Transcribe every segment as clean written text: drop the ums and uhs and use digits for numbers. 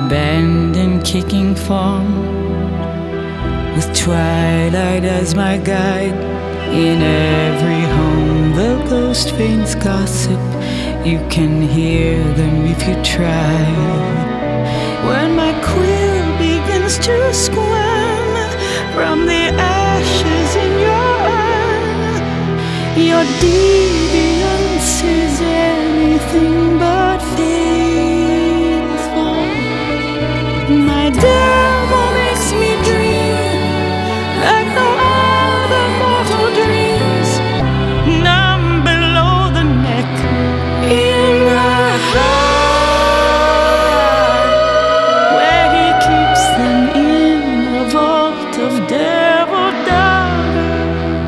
bend and kicking form, with twilight as my guide. In every home the ghost fiends gossip, you can hear them if you try. When my quill begins to squirm from the ashes in your urn, your deviance is anything but faithful. My devil makes me dream like no other mortal dreams, numb below the neck in my heart, where he keeps them in a vault of devil daughters.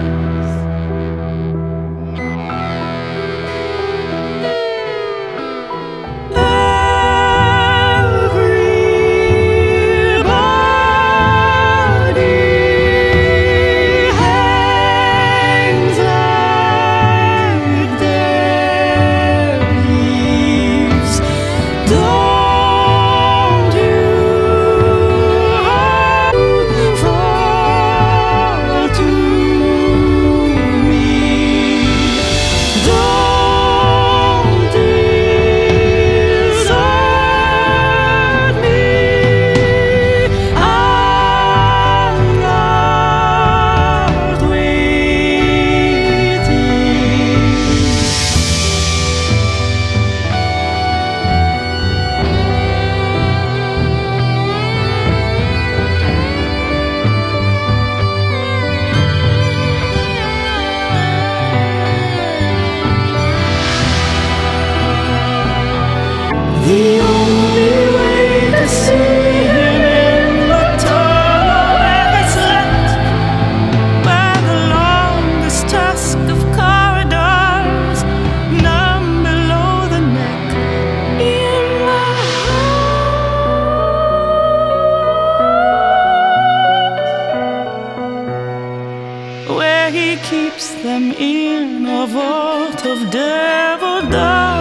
The only way to see him in the tunnel that is left by the longest tusk of corridors, numb below the neck in my heart, where he keeps them in a vault of devil dogs.